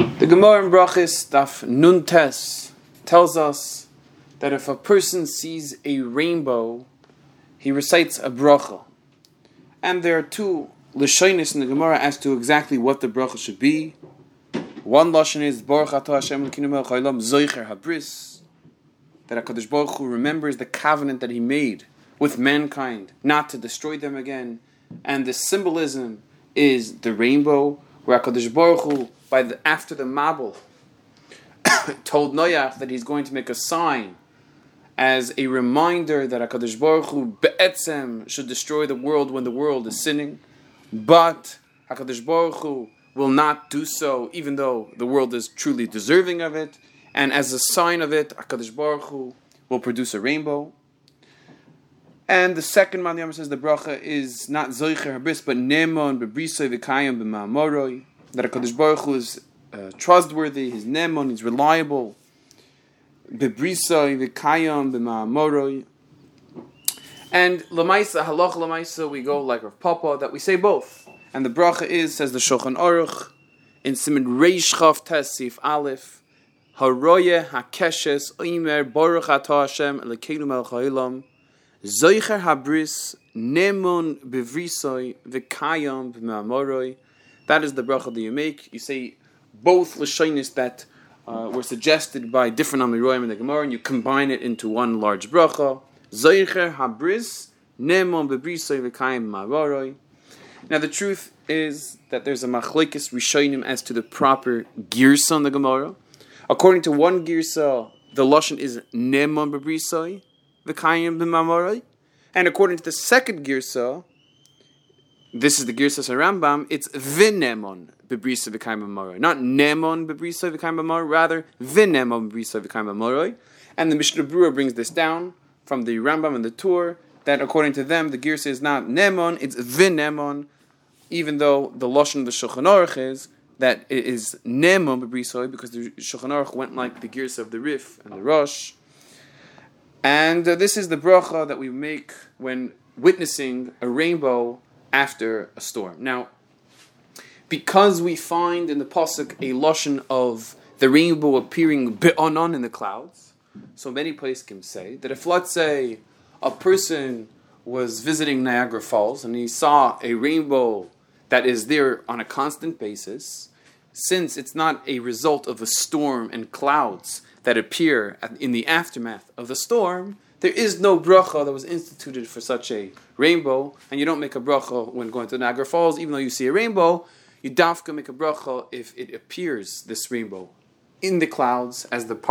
The Gemara in Brachis, Daf Nun Tes, tells us that if a person sees a rainbow, he recites a bracha. And there are two lashonis in the Gemara as to exactly what the bracha should be. One lashon is Baruch Atah Hashem Elokeinu Melech Haolam Zoicher Habris, that HaKadosh Baruch Hu remembers the covenant that He made with mankind, not to destroy them again. And the symbolism is the rainbow, where HaKadosh Baruch Hu, after the Mabul, told Noach that he's going to make a sign as a reminder that HaKadosh Baruch Hu be'etzem should destroy the world when the world is sinning. But HaKadosh Baruch Hu will not do so, even though the world is truly deserving of it. And as a sign of it, HaKadosh Baruch Hu will produce a rainbow. And the second man, the Yom says the bracha is not Zoicher Habris, but Nemon Bebrisoi V'Kayim B'Ma'amoroi, that HaKadosh Baruch Hu is trustworthy, His Nemon, He's reliable. Bebrisoi V'Kayim B'Ma'amoroi. And Lamaisa, Halach Lamaisa, we go like Rav Papa, that we say both. And the bracha is, says the Shulchan Aruch, in Siman Reish Chav Tes Sif Aleph, Haroye HaKeshes Omer Baruch Atah Hashem Elokeinu Melech Haolam Zoicher Habris Nemon Bevrisoi V'Kayam B'Ma'amoroi. That is the bracha that you make. You say both lashonis that were suggested by different Amiroyim in the Gemara, and you combine it into one large bracha. Zoicher Habris Nemon Bevrisoi V'Kayam B'Ma'amoroi. Now the truth is that there's a machlekes rishonim as to the proper girsa in the Gemara. According to one girsa, the lashon is Nemon Bevrisoi V'Kayim B'Ma'amoroi, and according to the second girsa, this is the girsa Rambam, it's V'Nemon Bevrisoi V'Kayim B'Ma'amoroi, not Nemon Bevrisoi V'Kayim B'Ma'amoroi, rather V'Nemon Bevrisoi V'Kayim B'Ma'amoroi. And the Mishnah Berurah brings this down from the Rambam and the Tur, that according to them, the girsa is not Nemon, it's V'Nemon, even though the lashon of the Shulchan Aruch is that it is Nemon B'Brisoi, because the Shulchan Aruch went like the girsa of the Rif and the Rosh. And this is the bracha that we make when witnessing a rainbow after a storm. Now, because we find in the pasuk a lashon of the rainbow appearing be'anon in the clouds, so many poskim say that if, let's say, a person was visiting Niagara Falls and he saw a rainbow that is there on a constant basis, since it's not a result of a storm and clouds that appear in the aftermath of the storm, there is no bracha that was instituted for such a rainbow, and you don't make a bracha when going to Niagara Falls, even though you see a rainbow. You dafka make a bracha if it appears, this rainbow, in the clouds as the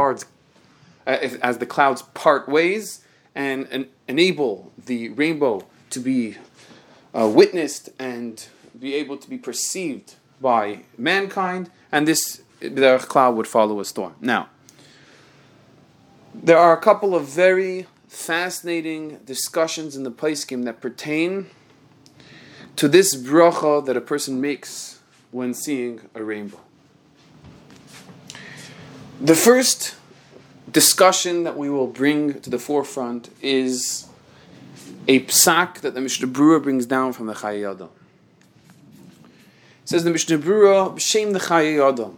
clouds part ways and enable the rainbow to be witnessed and be able to be perceived by mankind, and this the cloud would follow a storm. Now, there are a couple of very fascinating discussions in the poskim that pertain to this bracha that a person makes when seeing a rainbow. The first discussion that we will bring to the forefront is a psak that the Mishnah Berurah brings down from the Chayei Adam. It says the Mishnah Berurah, B'Shem the Chayei Adam.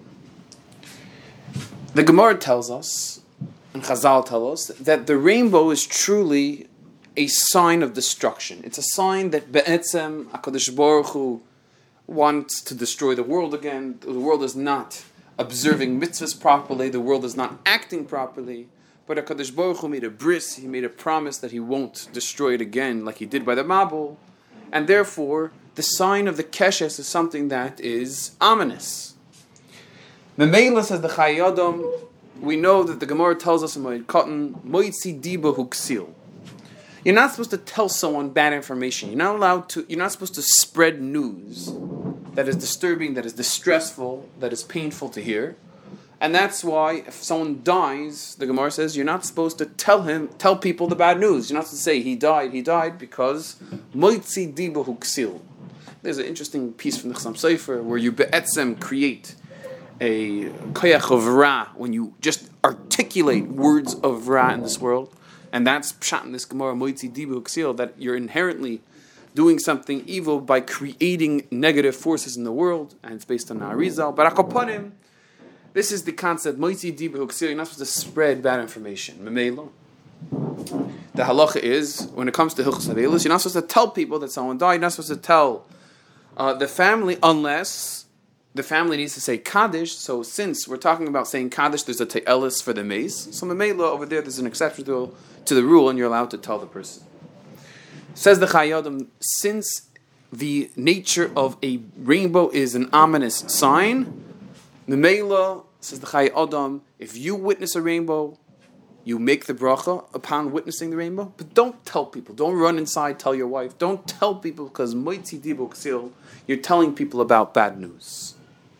The Gemara tells us, and Chazal tell us, that the rainbow is truly a sign of destruction. It's a sign that Be'etzem, HaKadosh Baruch Hu wants to destroy the world again. The world is not observing mitzvahs properly, the world is not acting properly, but HaKadosh Baruch Hu made a bris, He made a promise that He won't destroy it again like He did by the Mabul, and therefore the sign of the Keshes is something that is ominous. Memela, says the Chayei Adam, we know that the Gemara tells us in Moed Katan, Moitzi Diba Huksil. You're not supposed to tell someone bad information. You're not supposed to spread news that is disturbing, that is distressful, that is painful to hear. And that's why if someone dies, the Gemara says, you're not supposed to tell people the bad news. You're not supposed to say, he died, because Moitzi Diba Huksil. There's an interesting piece from the Chassam Sofer where you be'etzem create a koyach of ra, when you just articulate words of ra in this world. And that's pshat in this Gemara, Moitzi Diba Huksil, that you're inherently doing something evil by creating negative forces in the world, and it's based on Arizal. But Akapanim, This is the concept. Moitzi Dibur Huksir. You're not supposed to spread bad information. Memelo. The halacha is, when it comes to Hilchos Avelus, you're not supposed to tell people that someone died. You're not supposed to tell the family unless the family needs to say Kaddish. So since we're talking about saying Kaddish, there's a Te'elis for the mace. So Memela over there's an exception to the rule, and you're allowed to tell the person. Says the Chayyadam, since the nature of a rainbow is an ominous sign, Memela, says the Chayyadam, if you witness a rainbow, you make the bracha upon witnessing the rainbow, but don't tell people. Don't run inside, tell your wife. Don't tell people, because Moitzi Dibur Ksil, you're telling people about bad news.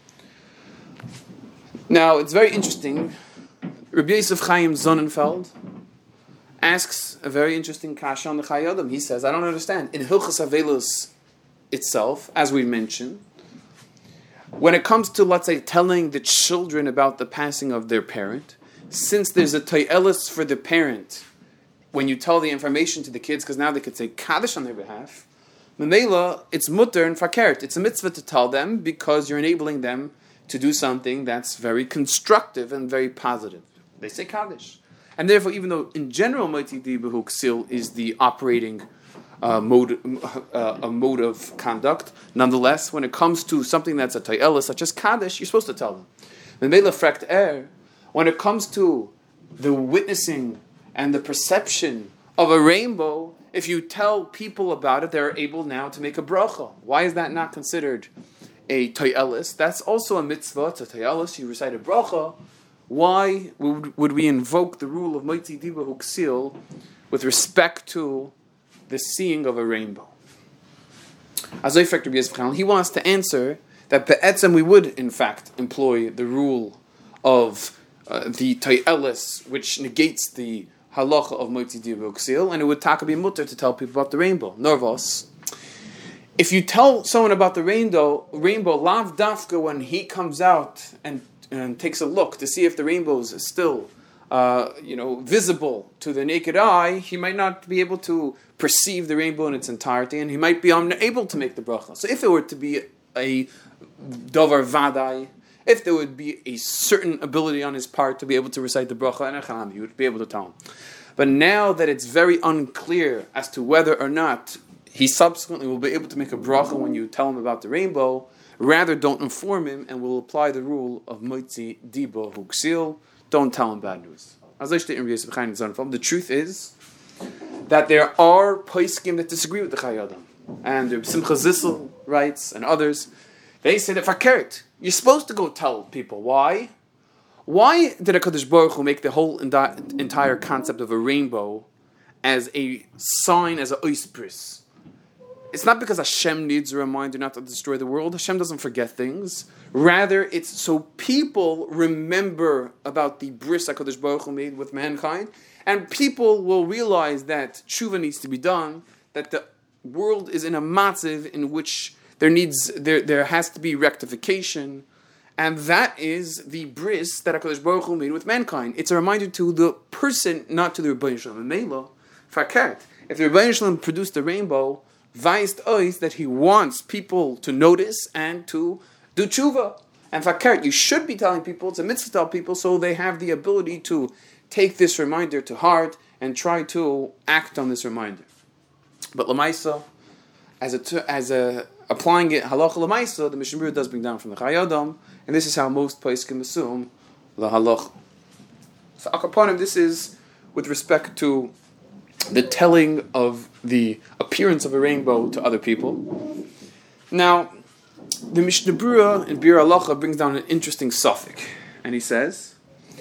Now, it's very interesting. Rabbi Yosef Chaim Sonnenfeld asks a very interesting kasha on the Chayyadam. He says, I don't understand. In Hilchos Avelus itself, as we mentioned, when it comes to, let's say, telling the children about the passing of their parent, since there's a Te'elis for the parent, when you tell the information to the kids, because now they could say Kaddish on their behalf, Memela, it's mutter and fakert. It's a mitzvah to tell them because you're enabling them to do something that's very constructive and very positive. They say Kaddish. And therefore, even though in general Moitzi Dibur Ksil is the operating mode of conduct, nonetheless, when it comes to something that's a Te'elis, such as Kaddish, you're supposed to tell them. Memela frekt when it comes to the witnessing and the perception of a rainbow, if you tell people about it, they're able now to make a bracha. Why is that not considered a Te'elis? That's also a mitzvah. It's a Te'elis. You recite a bracha. Why would we invoke the rule of Moitzi Dibur Ksil with respect to the seeing of a rainbow? He wants to answer that be'etzem we would, in fact, employ the rule of the Te'elis, which negates the halacha of Moitzi Dibur Ksil, and it would be mutter to tell people about the rainbow. Nervos. If you tell someone about the rainbow, lav dafka, when he comes out and takes a look to see if the rainbow is still, visible to the naked eye, he might not be able to perceive the rainbow in its entirety, and he might be unable to make the bracha. So if it were to be a davar vadai, if there would be a certain ability on his part to be able to recite the bracha and echanam, he would be able to tell him. But now that it's very unclear as to whether or not he subsequently will be able to make a bracha when you tell him about the rainbow, rather don't inform him and will apply the rule of Moitzi Dibur Ksil. Don't tell him bad news. The truth is that there are poskim that disagree with the Chayyadam. And Simcha Zissel writes, and others, they say that fakert, you're supposed to go tell people. Why? Why did HaKadosh Baruch Hu make the whole entire concept of a rainbow as a sign, as a oispris? It's not because Hashem needs a reminder not to destroy the world. Hashem doesn't forget things. Rather, it's so people remember about the bris HaKadosh Baruch Hu made with mankind, and people will realize that tshuva needs to be done, that the world is in a matziv in which there has to be rectification, and that is the bris that HaKadosh Baruch Hu made with mankind. It's a reminder to the person, not to the Rebbeinu Shalom. Mela, fakert. If the Rebbeinu Shalom produced a rainbow, weist ois that he wants people to notice and to do tshuva. And fakert, you should be telling people, it's a mitzvah to tell people, so they have the ability to take this reminder to heart and try to act on this reminder. But lamaisa, applying it halacha lamaisa, the Mishnah Berurah does bring down from the Chayyadam, and this is how most poskim assume the halacha. So akaponim, this is with respect to the telling of the appearance of a rainbow to other people. Now, the Mishnah Berurah in Bir Halacha brings down an interesting suffix, and he says,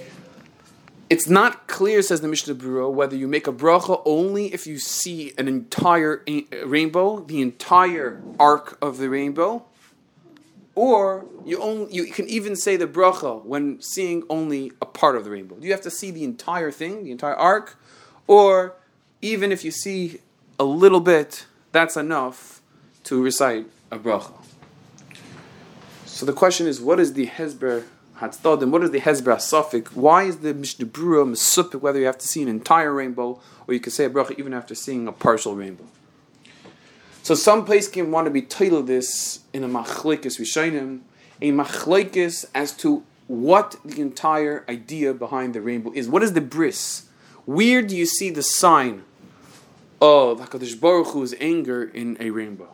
it's not clear, says the Mishnah Berurah, whether you make a bracha only if you see an entire rainbow, the entire arc of the rainbow, or you can even say the bracha when seeing only a part of the rainbow. Do you have to see the entire thing, the entire arc, or even if you see a little bit, that's enough to recite a bracha? So the question is, what is the Hezber Hatzdadim? What is the Hezber HaSafik? Why is the Mishnah Berurah mesupik whether you have to see an entire rainbow or you can say a bracha even after seeing a partial rainbow? So some poskim want to be titled this in a machlekes rishonim, a machlekes as to what the entire idea behind the rainbow is. What is the bris? Where do you see the sign of HaKadosh Baruch Hu's anger in a rainbow?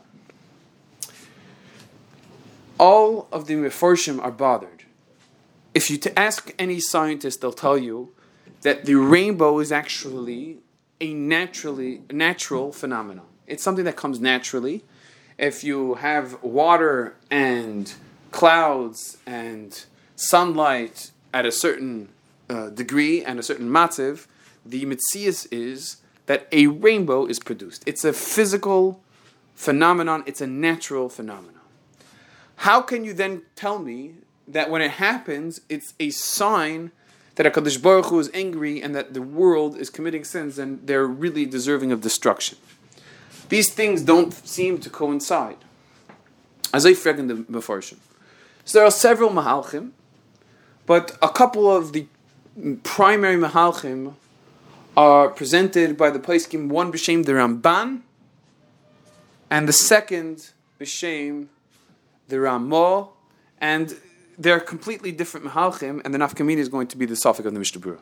All of the Mefarshim are bothered. If you ask any scientist, they'll tell you that the rainbow is actually a natural phenomenon. It's something that comes naturally. If you have water and clouds and sunlight at a certain degree and a certain matziv, the mitzias is that a rainbow is produced. It's a physical phenomenon. It's a natural phenomenon. How can you then tell me that when it happens, it's a sign that HaKadosh Baruch Hu is angry and that the world is committing sins and they're really deserving of destruction? These things don't seem to coincide. As I frag in the Mefarshim. So there are several Mahalchim, but a couple of the primary Mahalchim are presented by the Poskim, one b'shem the Ramban, and the second b'shem the Ramah, and they're completely different Mahalchim, and the Nafkamina is going to be the Safek of the Mishnah Berurah.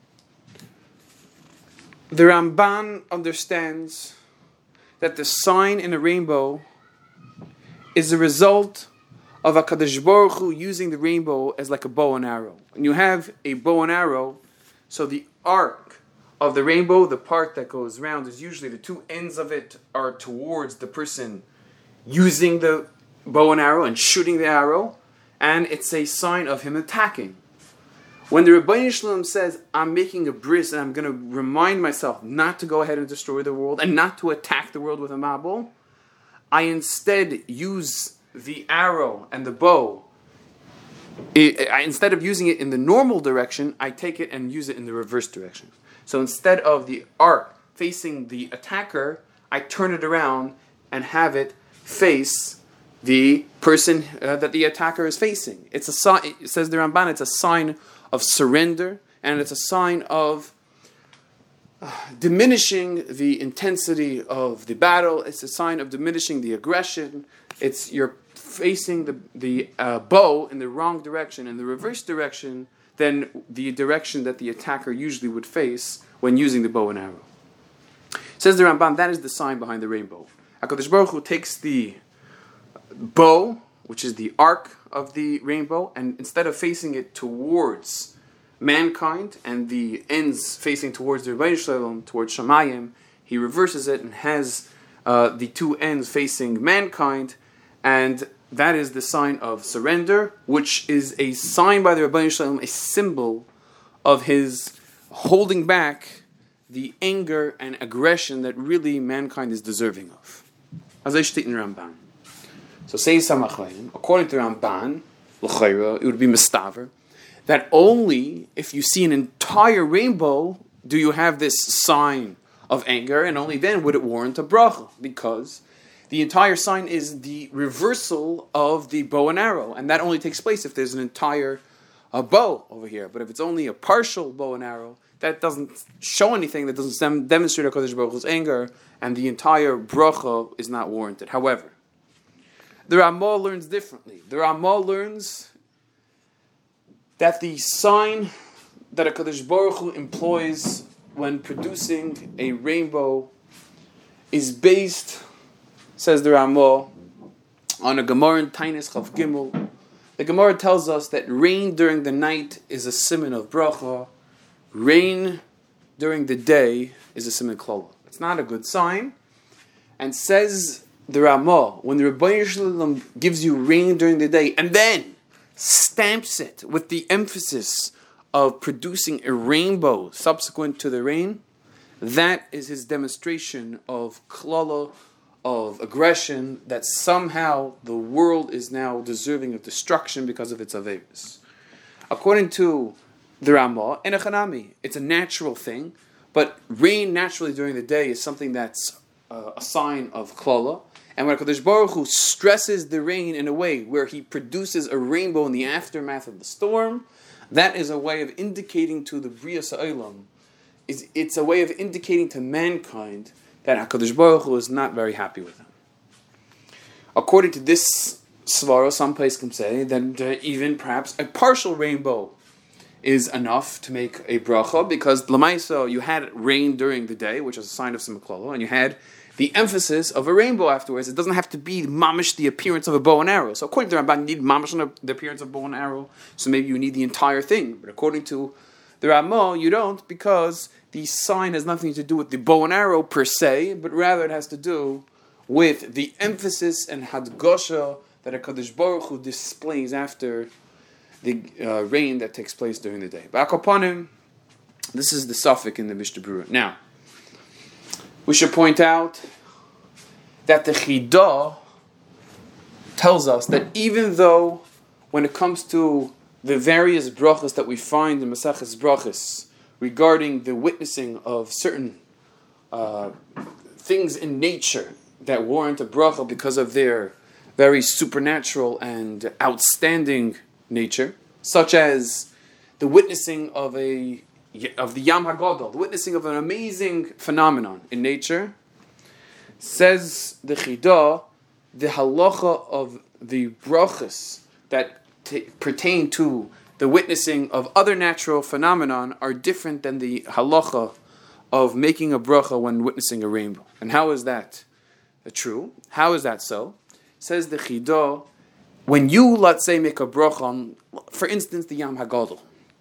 The Ramban understands that the sign in a rainbow is a result of HaKadosh Baruch Hu using the rainbow as like a bow and arrow. When you have a bow and arrow, so the arc of the rainbow, the part that goes round, is usually the two ends of it are towards the person using the bow and arrow and shooting the arrow, and it's a sign of him attacking. When the Rebbeinu Shalom says, I'm making a bris and I'm going to remind myself not to go ahead and destroy the world and not to attack the world with a mabul, I instead use the arrow and the bow. Instead of using it in the normal direction, I take it and use it in the reverse direction. So instead of the arc facing the attacker, I turn it around and have it face the person that the attacker is facing. It's a sign. It says the Ramban. It's a sign of surrender, and it's a sign of diminishing the intensity of the battle. It's a sign of diminishing the aggression. You're facing the bow in the wrong direction, in the reverse direction than the direction that the attacker usually would face when using the bow and arrow. Says the Ramban, that is the sign behind the rainbow. HaKadosh Baruch Hu takes the bow, which is the arc of the rainbow, and instead of facing it towards mankind and the ends facing towards the Rebbeinu Shalom, towards Shamayim, he reverses it and has the two ends facing mankind, and that is the sign of surrender, which is a sign by the Rebbeinu Shalom, a symbol of his holding back the anger and aggression that really mankind is deserving of. As I state in Ramban. So say Samachayim, according to Ramban, L'chayra, it would be Mistaver, that only if you see an entire rainbow do you have this sign of anger, and only then would it warrant a bracha, because the entire sign is the reversal of the bow and arrow, and that only takes place if there's an entire bow over here. But if it's only a partial bow and arrow, that doesn't show anything, that doesn't demonstrate HaKadosh Baruch Hu's anger, and the entire bracha is not warranted. However, the Ramah learns differently. The Ramah learns that the sign that HaKadosh Baruch Hu employs when producing a rainbow is based, says the Ramah, on a Gemara in Tainis Chav Gimel. The Gemara tells us that rain during the night is a siman of bracha. Rain during the day is a siman klala. It's not a good sign. And says the Ramah, when the Rebbeinu Shalom gives you rain during the day and then stamps it with the emphasis of producing a rainbow subsequent to the rain, that is his demonstration of klala, of aggression, that somehow the world is now deserving of destruction because of its averis. According to the Ramah, enechanami, it's a natural thing, but rain naturally during the day is something that's a sign of klala. And when HaKadosh Baruch Hu stresses the rain in a way where he produces a rainbow in the aftermath of the storm, that is a way of indicating to the Bria Sa'olam, it's a way of indicating to mankind that HaKadosh Baruch Hu is not very happy with him. According to this svara, some place can say that even perhaps a partial rainbow is enough to make a bracha, because lamaisa, you had rain during the day, which is a sign of semiklolo, and you had the emphasis of a rainbow afterwards. It doesn't have to be mamish the appearance of a bow and arrow. So according to the Ramban, you need mamish the appearance of a bow and arrow, so maybe you need the entire thing. But according to the Ramah, you don't, because the sign has nothing to do with the bow and arrow per se, but rather it has to do with the emphasis and hadgosha that HaKadosh Baruch Hu displays after the rain that takes place during the day. Ba'akopanim, this is the suffix in the Mishnah Berurah. Now, we should point out that the Chidah tells us that even though when it comes to the various brachas that we find in Maseches Brachas regarding the witnessing of certain things in nature that warrant a bracha because of their very supernatural and outstanding nature, such as the witnessing of the Yam HaGadol, the witnessing of an amazing phenomenon in nature, says the Chidah, the halacha of the brachas that pertain to the witnessing of other natural phenomenon are different than the halacha of making a bracha when witnessing a rainbow. And how is that true? How is that so? Says the Chidah, when you, let's say, make a bracha on, for instance, the Yam HaGadol,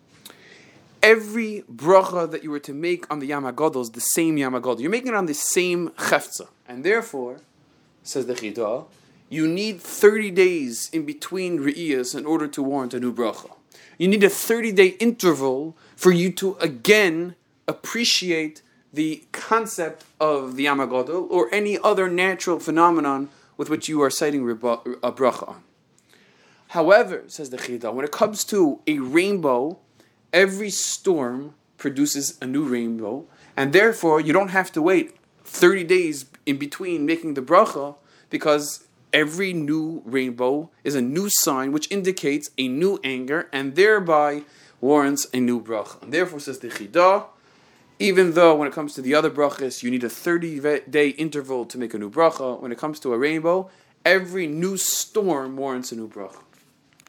every bracha that you were to make on the Yam HaGadol is the same Yam HaGadol. You're making it on the same chefza. And therefore, says the Chidah, you need 30 days in between re'iyas in order to warrant a new bracha. You need a 30-day interval for you to again appreciate the concept of the Yam HaGadol or any other natural phenomenon with which you are citing a bracha on. However, says the Chidah, when it comes to a rainbow, every storm produces a new rainbow, and therefore you don't have to wait 30 days in between making the bracha, because every new rainbow is a new sign which indicates a new anger and thereby warrants a new bracha. And therefore, says the Chidah, even though when it comes to the other brachas you need a 30-day interval to make a new bracha, when it comes to a rainbow, every new storm warrants a new bracha.